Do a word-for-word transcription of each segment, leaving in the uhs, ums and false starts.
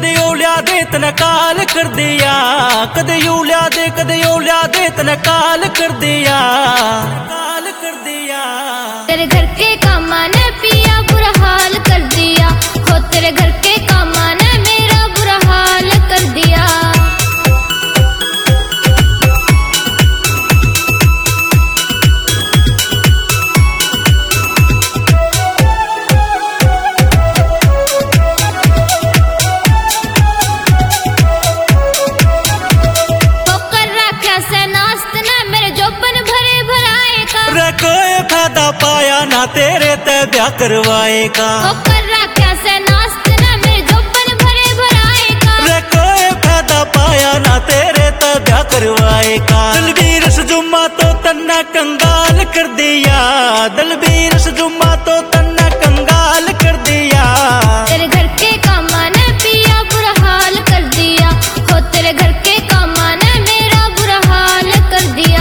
कदे ओ लिया दे तने काल कर दिया, कदे यू लिया दे कदे ओ लिया दे तने काल कर दिया, काल कर दिया। तेरे घर के कामा ने पिया बुरा हाल कर दिया, हो तेरे घर के कामा ने मेरा बुरा हाल कर दिया। पाया ना तेरे ते ब्याह करवाएगा, कैसे नास्त ना मेरे जोबन भरे भराएगा। रे कोई फायदा पाया ना तेरे ते ब्याह करवाएगा। दलबीर जुम्मा तो तन्ना कंगाल कर दिया, दलबीर जुम्मा तो तन्ना कंगाल कर दिया। तेरे घर के कामा ने पिया बुरा हाल कर दिया, हो तेरे घर के कामा ने मेरा बुरा हाल कर दिया।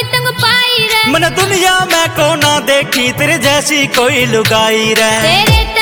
मन दुनिया में को ना देखी तेरे जैसी कोई लुगाई रे। तेरे